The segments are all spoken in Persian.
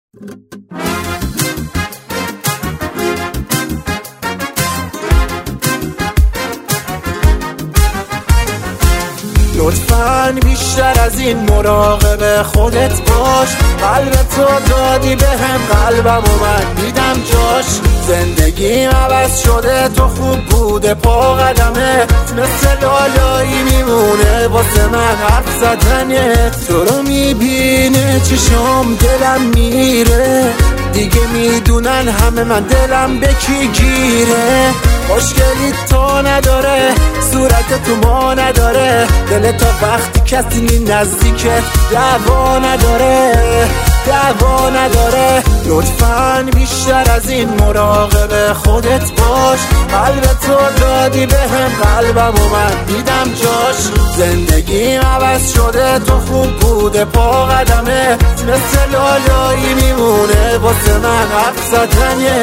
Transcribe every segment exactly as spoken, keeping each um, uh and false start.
لطفاً بیشتر از این مراقب خودت باش. قلب تو دادی به هم، قلبم و من دیدم جاش. زندگیم عوض شده، تو خوب بوده پا قدمه، مثل لالایی میمونه واسه من حرف زدنه. تو رو میبینه چشام دلم میره، دیگه میدونن همه من دلم به کی گیره. خوشگلی تو نداره، صورت تو ما نداره، دل تا وقتی کسی نی نزدیکه دعوا نداره، دعوا نداره. لطفاً بیشتر از این مراقب خودت باش. قلب تو دادی به هم، قلبم و من دیدم جاش. زندگیم عوض شده، تو خوب بوده پا قدمه، مثل لالایی میمونه واسه من حرف زدنه.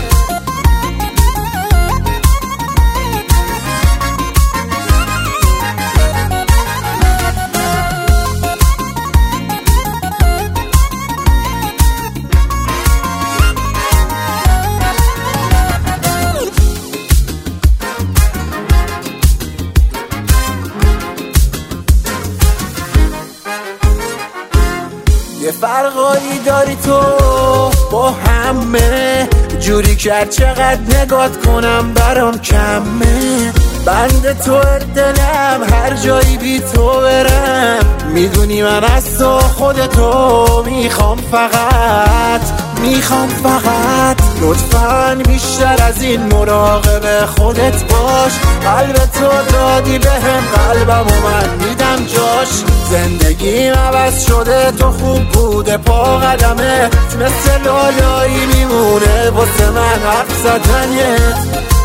یه فرقایی داری تو با همه، جوری کرد چقدر نگات کنم برام کمه. بند تو دلم هر جایی بی تو برم، میدونی من از تو خودتو میخوام، فقط میخوام فقط. لطفاً بیشتر از این مراقب خودت باش. قلب تو دادی به هم، قلبم و من میدم جاش. زندگیم عوض شده، تو خوب بوده پا قدمه، مثل لالایی میمونه واسه من حرف زدنه.